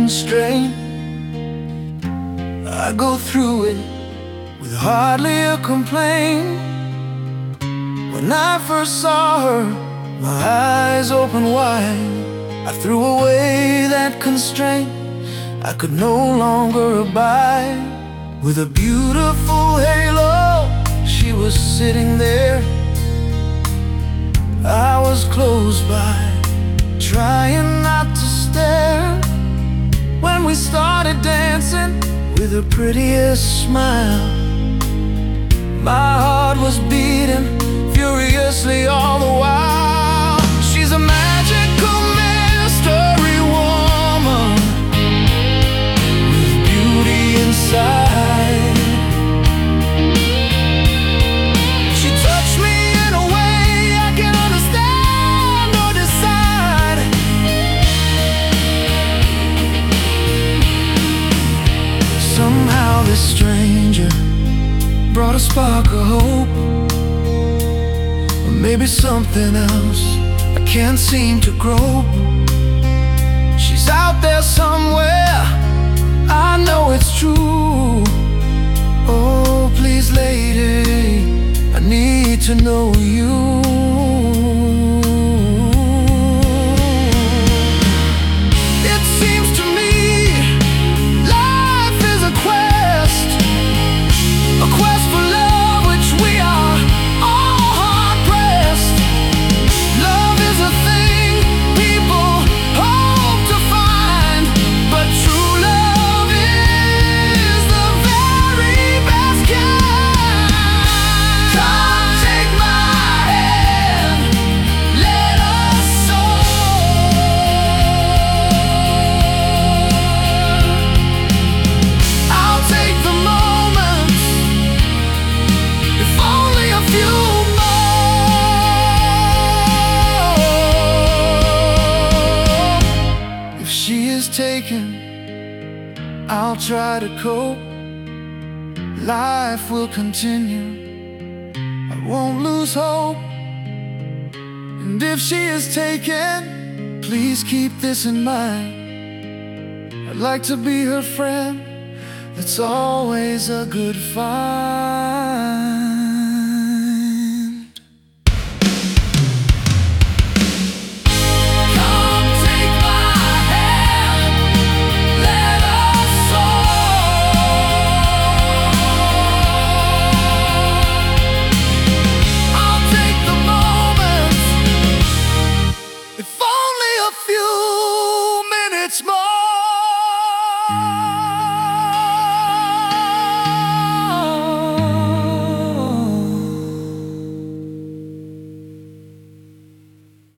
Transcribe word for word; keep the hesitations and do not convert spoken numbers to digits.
constraint. I go through it with hardly a complaint. When I first saw her, my eyes opened wide. I threw away that constraint I could no longer abide. With a beautiful halo, she was sitting there. I was close by, trying not to stare, when we started dancing with her prettiest smile. My heart was beating furiously all the while. She's a magical mystery woman with beauty inside. She touched me in a way I can't understand or decide. Somehow this stranger brought a spark of hope, or maybe something else I can't seem to grope. She's out there somewhere, I know it's true. Oh, please, lady, I need to know you. It seems to me life is a quest, a quest for love, which we are all hard-pressed. Love is a thing people hope to find, but true love is the very best kind. Come take my hand, let us soar. I'll take the moments, if only a few more. If she is taken, I'll try to cope. Life will continue, I won't lose hope. And if she is taken, please keep this in mind. I'd like to be her friend, that's always a good find.